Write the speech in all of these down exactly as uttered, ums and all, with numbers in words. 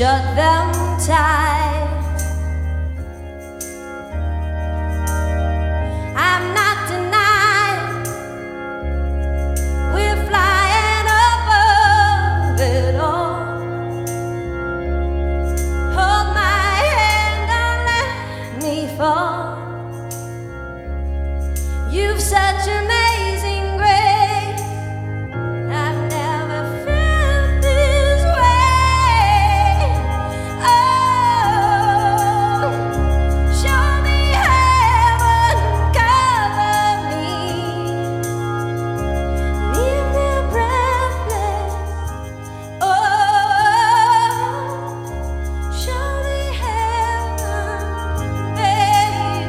shut them tight. I'm not denying we're flying above it all. Hold my hand, don't let me fall. You've such amazing grace. I've never felt this way. Oh, show me heaven, cover me, leave me breathless. Oh, show me heaven, babe.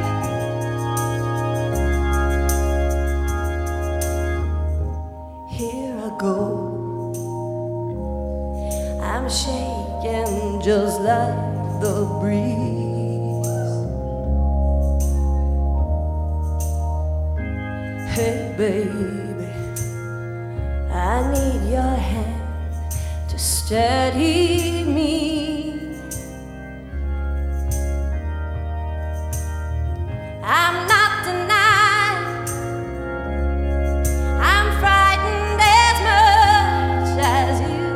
Here I go, I'm shaking just like the breeze. Hey baby, I need your hand to steady me. I'm not denying I'm frightened as much as you,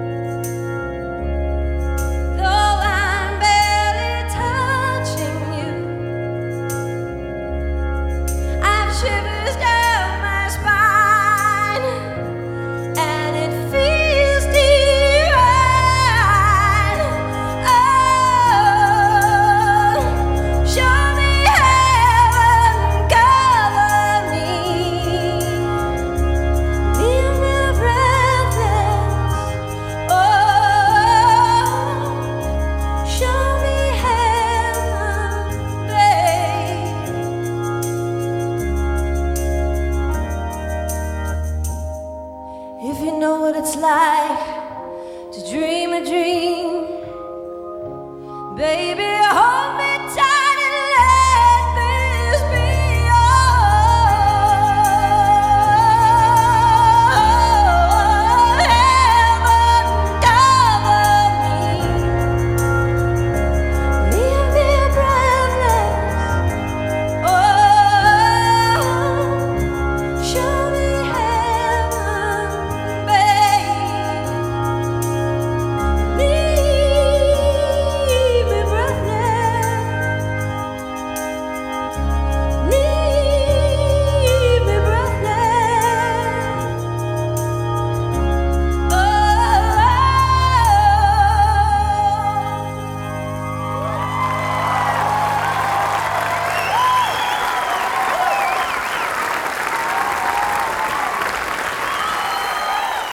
though I'm barely touching you. I've shivers down my spine, and it feels divine. Oh, show me heaven, cover me, leave me breathless. Oh, show me heaven, babe. If you know what it's like